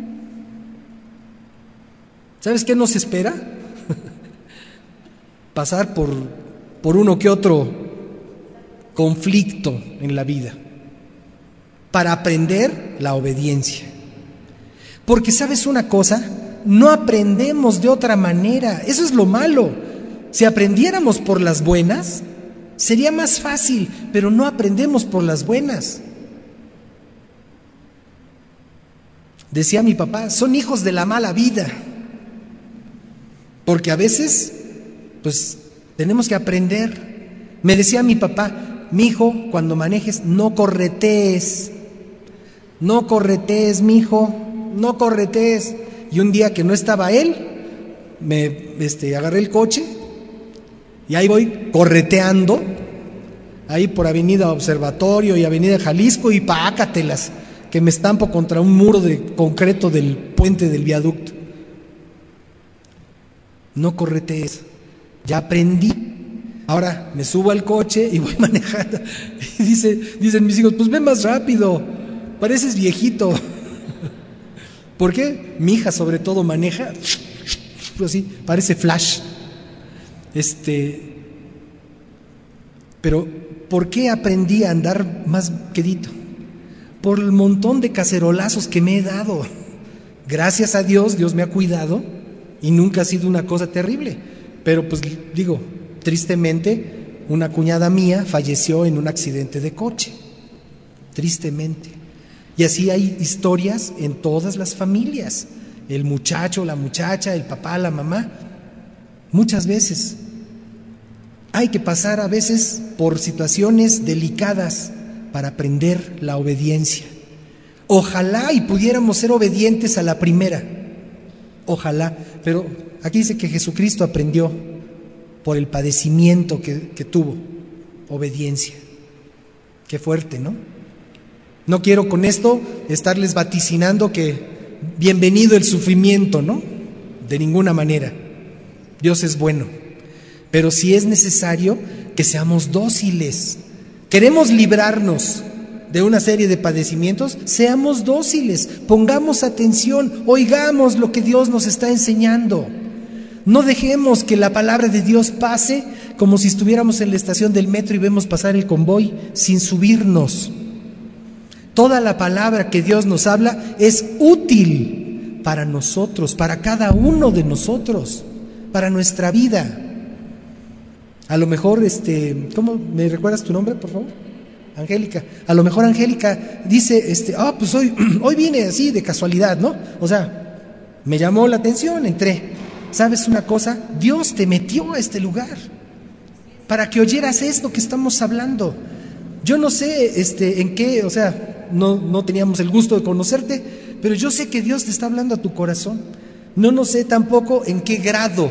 ¿Sabes qué nos espera? Pasar por uno que otro conflicto en la vida para aprender la obediencia. Porque ¿sabes una cosa? No aprendemos de otra manera. Eso es lo malo. Si aprendiéramos por las buenas, sería más fácil, pero no aprendemos por las buenas. Decía mi papá, son hijos de la mala vida. Porque a veces, pues, tenemos que aprender. Me decía mi papá, mi hijo, cuando manejes, no corretees. No corretees, mi hijo, no corretees. Y un día que no estaba él, me agarré el coche y ahí voy correteando, ahí por Avenida Observatorio y Avenida Jalisco, y pácatelas, que me estampo contra un muro de concreto del puente del viaducto. No corretees, ya aprendí. Ahora me subo al coche y voy manejando. Y dicen mis hijos, pues ve más rápido, pareces viejito. ¿Por qué? Mi hija sobre todo maneja, pues así, parece flash. Pero ¿por qué aprendí a andar más quedito? Por el montón de cacerolazos que me he dado. Gracias a Dios, Dios me ha cuidado y nunca ha sido una cosa terrible. Pero pues digo, tristemente, una cuñada mía falleció en un accidente de coche. Tristemente. Y así hay historias en todas las familias. El muchacho, la muchacha, el papá, la mamá. Muchas veces hay que pasar a veces por situaciones delicadas para aprender la obediencia. Ojalá y pudiéramos ser obedientes a la primera. Ojalá. Pero aquí dice que Jesucristo aprendió por el padecimiento que tuvo. Obediencia. Qué fuerte, ¿no? No quiero con esto estarles vaticinando que bienvenido el sufrimiento, ¿no? De ninguna manera. Dios es bueno. Pero sí es necesario que seamos dóciles. Queremos librarnos de una serie de padecimientos, seamos dóciles, pongamos atención, oigamos lo que Dios nos está enseñando. No dejemos que la palabra de Dios pase como si estuviéramos en la estación del metro y vemos pasar el convoy sin subirnos. Toda la palabra que Dios nos habla es útil para nosotros, para cada uno de nosotros, para nuestra vida. A lo mejor, ¿cómo me recuerdas tu nombre, por favor? Angélica. A lo mejor Angélica dice, pues hoy vine así de casualidad, ¿no? O sea, me llamó la atención, entré. ¿Sabes una cosa? Dios te metió a este lugar para que oyeras esto que estamos hablando. Yo no sé en qué, o sea, no teníamos el gusto de conocerte, pero yo sé que Dios te está hablando a tu corazón. No sé tampoco en qué grado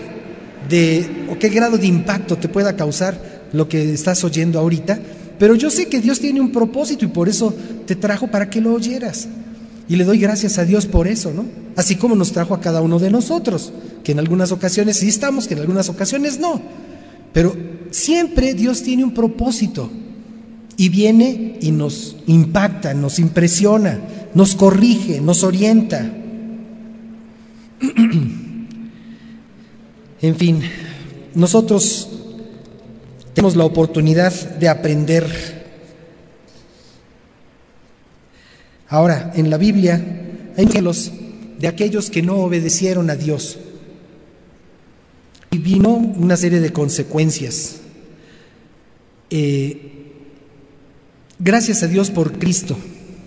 de impacto te pueda causar lo que estás oyendo ahorita, pero yo sé que Dios tiene un propósito y por eso te trajo para que lo oyeras. Y le doy gracias a Dios por eso, ¿no? Así como nos trajo a cada uno de nosotros, que en algunas ocasiones sí estamos, que en algunas ocasiones no. Pero siempre Dios tiene un propósito. Y viene y nos impacta, nos impresiona, nos corrige, nos orienta. En fin, nosotros tenemos la oportunidad de aprender. Ahora, en la Biblia hay ejemplos de aquellos que no obedecieron a Dios. Y vino una serie de consecuencias. Gracias a Dios por Cristo,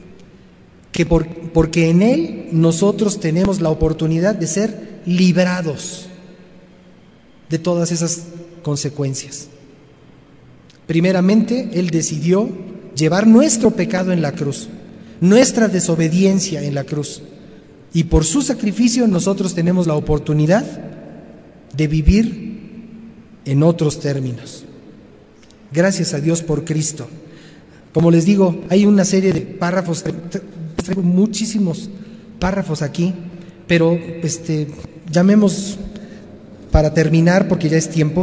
porque en Él nosotros tenemos la oportunidad de ser librados de todas esas consecuencias. Primeramente, Él decidió llevar nuestro pecado en la cruz, nuestra desobediencia en la cruz, y por su sacrificio nosotros tenemos la oportunidad de vivir en otros términos. Gracias a Dios por Cristo. Como les digo, hay una serie de párrafos, traigo muchísimos párrafos aquí, pero llamemos para terminar porque ya es tiempo.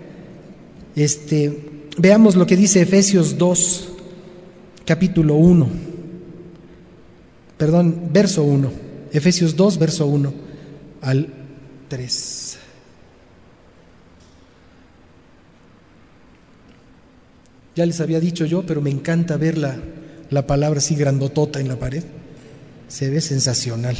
Veamos lo que dice Efesios 2, capítulo 1. Verso 1. Efesios 2, verso 1 al 3. Ya les había dicho yo, pero me encanta ver la palabra así grandotota en la pared. Se ve sensacional.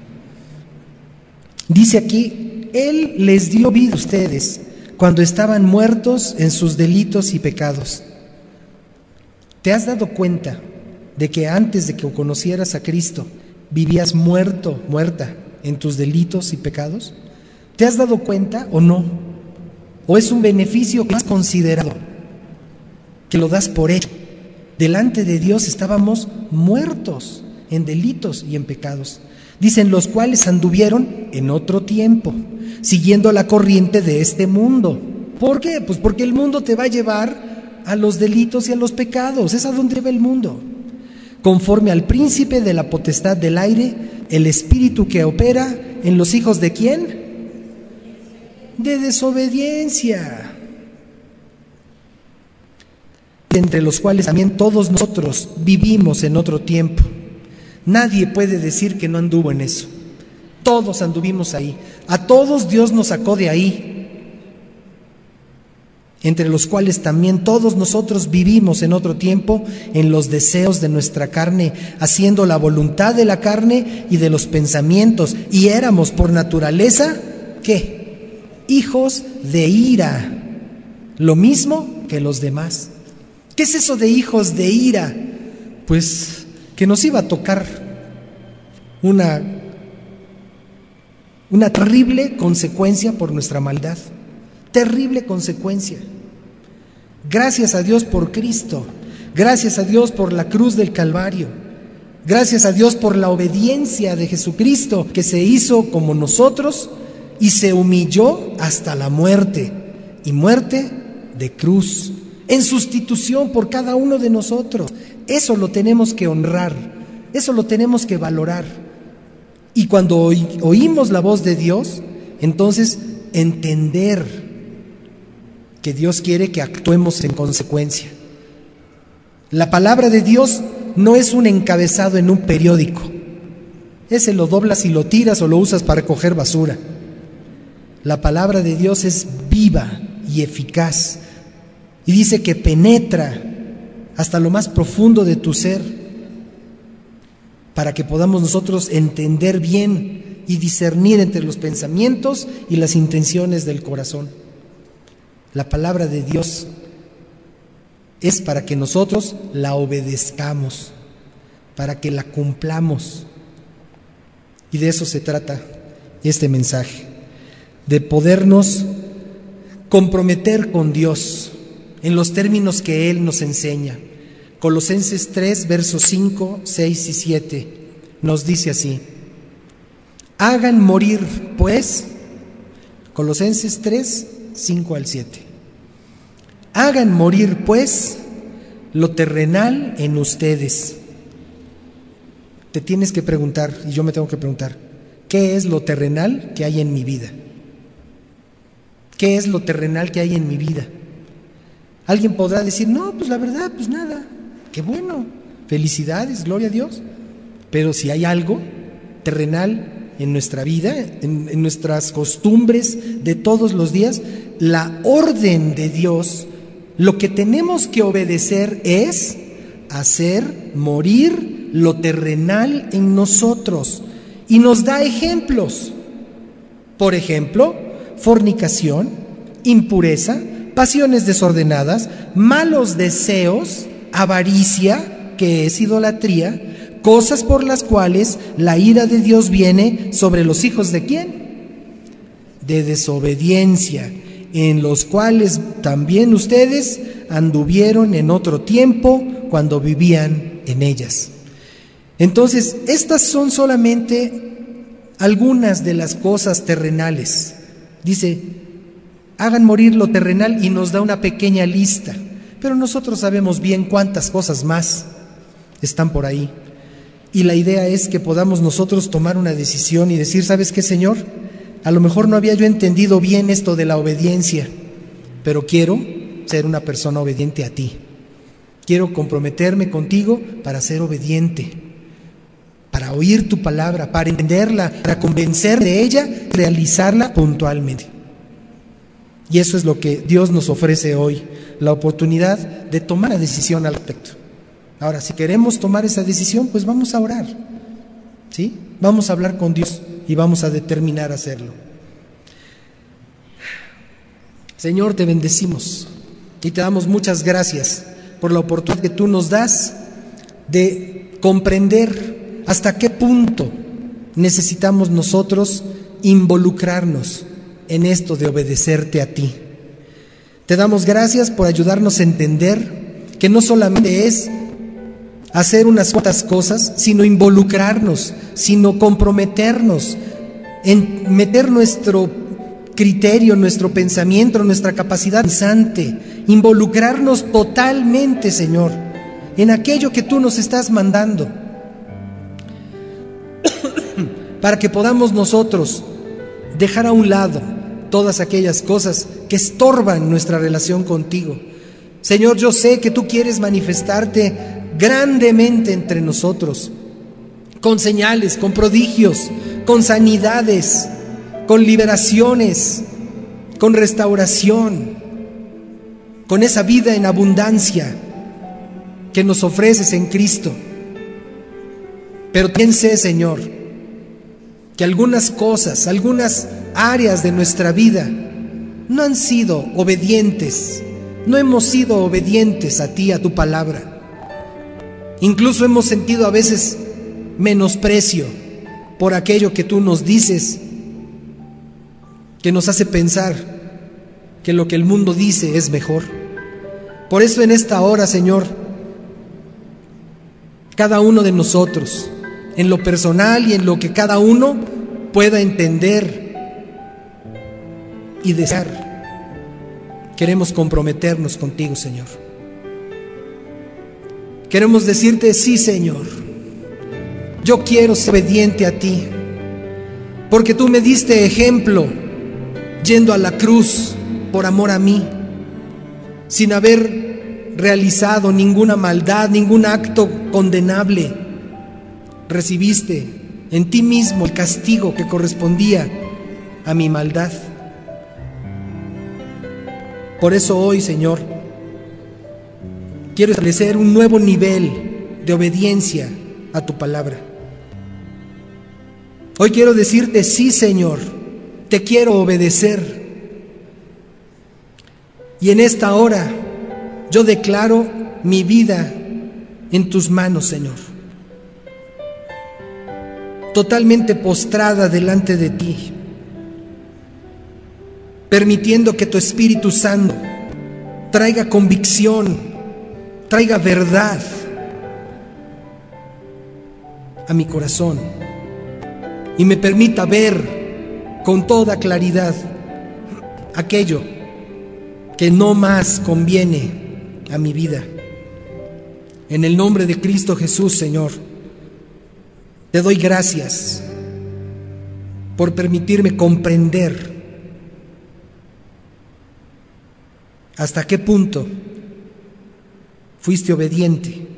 Dice aquí: Él les dio vida a ustedes cuando estaban muertos en sus delitos y pecados. ¿Te has dado cuenta de que antes de que conocieras a Cristo vivías muerta en tus delitos y pecados? ¿Te has dado cuenta o no? ¿O es un beneficio que has considerado, que lo das por hecho? Delante de Dios estábamos muertos en delitos y en pecados. Dicen: los cuales anduvieron en otro tiempo, siguiendo la corriente de este mundo. ¿Por qué? Pues porque el mundo te va a llevar a los delitos y a los pecados. Es a donde va el mundo. Conforme al príncipe de la potestad del aire, el espíritu que opera en los hijos ¿de quién? De desobediencia. Entre los cuales también todos nosotros vivimos en otro tiempo. Nadie puede decir que no anduvo en eso. Todos anduvimos ahí. A todos Dios nos sacó de ahí. Entre los cuales también todos nosotros vivimos en otro tiempo en los deseos de nuestra carne, haciendo la voluntad de la carne y de los pensamientos. Y éramos por naturaleza, ¿qué? Hijos de ira, lo mismo que los demás. ¿Qué es eso de hijos de ira? Pues que nos iba a tocar una terrible consecuencia por nuestra maldad. Terrible consecuencia. Gracias a Dios por Cristo. Gracias a Dios por la cruz del Calvario. Gracias a Dios por la obediencia de Jesucristo, que se hizo como nosotros y se humilló hasta la muerte, y muerte de cruz, en sustitución por cada uno de nosotros. Eso lo tenemos que honrar, eso lo tenemos que valorar. Y cuando oímos la voz de Dios, entonces entender que Dios quiere que actuemos en consecuencia. La palabra de Dios no es un encabezado en un periódico. Ese lo doblas y lo tiras o lo usas para recoger basura. La palabra de Dios es viva y eficaz. Y dice que penetra hasta lo más profundo de tu ser, para que podamos nosotros entender bien y discernir entre los pensamientos y las intenciones del corazón. La palabra de Dios es para que nosotros la obedezcamos, para que la cumplamos. Y de eso se trata este mensaje, de podernos comprometer con Dios en los términos que Él nos enseña. Colosenses 3, versos 5, 6 y 7 nos dice así: hagan morir, pues, Colosenses 3, 5 al 7. Hagan morir, pues, lo terrenal en ustedes. Te tienes que preguntar, y yo me tengo que preguntar, ¿qué es lo terrenal que hay en mi vida? ¿Qué es lo terrenal que hay en mi vida? Alguien podrá decir: no, pues la verdad, pues nada. Qué bueno, felicidades, gloria a Dios. Pero si hay algo terrenal en nuestra vida, en nuestras costumbres de todos los días, la orden de Dios Lo que tenemos que obedecer es hacer morir lo terrenal en nosotros. Y nos da ejemplos. Por ejemplo, fornicación, impureza, pasiones desordenadas, malos deseos, avaricia, que es idolatría, cosas por las cuales la ira de Dios viene sobre los hijos ¿de quién? De desobediencia, en los cuales también ustedes anduvieron en otro tiempo cuando vivían en ellas. Entonces, estas son solamente algunas de las cosas terrenales. Dice, hagan morir lo terrenal, y nos da una pequeña lista, pero nosotros sabemos bien cuántas cosas más están por ahí. Y la idea es que podamos nosotros tomar una decisión y decir, ¿sabes qué, Señor? A lo mejor no había yo entendido bien esto de la obediencia, pero quiero ser una persona obediente a ti. Quiero comprometerme contigo para ser obediente, para oír tu palabra, para entenderla, para convencer de ella, realizarla puntualmente. Y eso es lo que Dios nos ofrece hoy, la oportunidad de tomar una decisión al respecto. Ahora, si queremos tomar esa decisión, pues vamos a orar, ¿sí? Vamos a hablar con Dios y vamos a determinar hacerlo. Señor, te bendecimos y te damos muchas gracias por la oportunidad que tú nos das de comprender hasta qué punto necesitamos nosotros involucrarnos en esto de obedecerte a ti. Te damos gracias por ayudarnos a entender que no solamente es hacer unas cuantas cosas, sino involucrarnos, sino comprometernos en meter nuestro criterio, nuestro pensamiento, nuestra capacidad pensante, involucrarnos totalmente, Señor, en aquello que tú nos estás mandando, para que podamos nosotros dejar a un lado todas aquellas cosas que estorban nuestra relación contigo. Señor, yo sé que tú quieres manifestarte grandemente entre nosotros, con señales, con prodigios, con sanidades, con liberaciones, con restauración, con esa vida en abundancia que nos ofreces en Cristo. Pero también sé, Señor, que algunas cosas, algunas áreas de nuestra vida no han sido obedientes, no hemos sido obedientes a ti, a tu palabra. Incluso hemos sentido a veces menosprecio por aquello que tú nos dices, que nos hace pensar que lo que el mundo dice es mejor. Por eso en esta hora, Señor, cada uno de nosotros, en lo personal y en lo que cada uno pueda entender y desear, queremos comprometernos contigo, Señor. Queremos decirte, sí, Señor, yo quiero ser obediente a ti, porque tú me diste ejemplo yendo a la cruz por amor a mí, sin haber realizado ninguna maldad, ningún acto condenable. Recibiste en ti mismo el castigo que correspondía a mi maldad. Por eso hoy, Señor, quiero establecer un nuevo nivel de obediencia a tu palabra. Hoy quiero decirte, sí, Señor, te quiero obedecer. Y en esta hora yo declaro mi vida en tus manos, Señor, totalmente postrada delante de ti, permitiendo que tu Espíritu Santo traiga convicción, traiga verdad a mi corazón y me permita ver con toda claridad aquello que no más conviene a mi vida. En el nombre de Cristo Jesús, Señor, te doy gracias por permitirme comprender hasta qué punto fuiste obediente.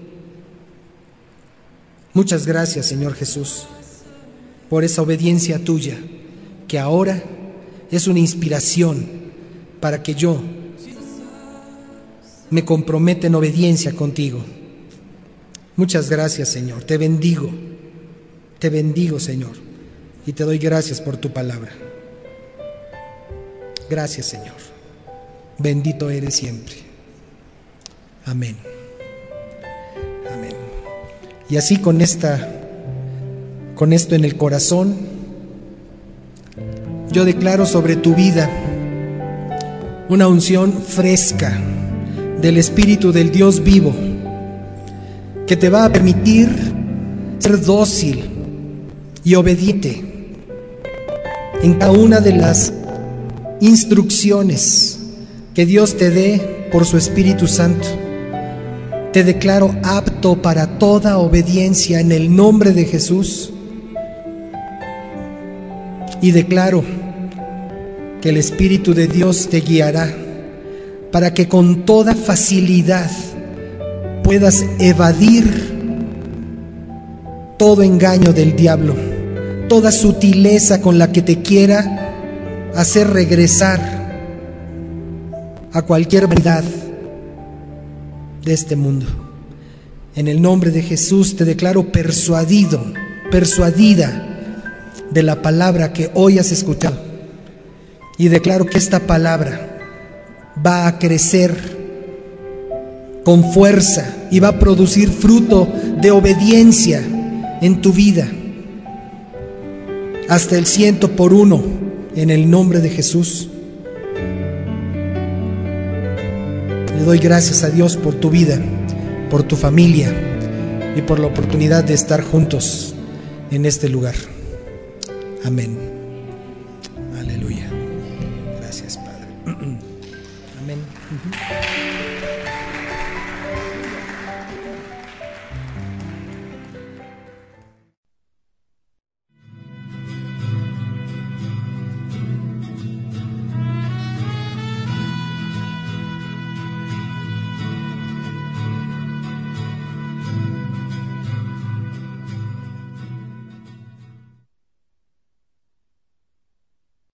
Muchas gracias, Señor Jesús, por esa obediencia tuya, que ahora es una inspiración para que yo me compromete en obediencia contigo. Muchas gracias, Señor. Te bendigo, Señor, y te doy gracias por tu palabra. Gracias, Señor. Bendito eres siempre. Amén. Amén. Y así con esto en el corazón, yo declaro sobre tu vida una unción fresca del Espíritu del Dios vivo, que te va a permitir ser dócil y obediente en cada una de las instrucciones que Dios te dé por su Espíritu Santo. Te declaro apto para toda obediencia en el nombre de Jesús, y declaro que el Espíritu de Dios te guiará para que con toda facilidad puedas evadir todo engaño del diablo, toda sutileza con la que te quiera hacer regresar a cualquier vanidad de este mundo. En el nombre de Jesús te declaro persuadida de la palabra que hoy has escuchado, y declaro que esta palabra va a crecer con fuerza y va a producir fruto de obediencia en tu vida hasta el 100% en el nombre de Jesús. Le doy gracias a Dios por tu vida, por tu familia y por la oportunidad de estar juntos en este lugar. Amén. Aleluya. Gracias, Padre. Amén.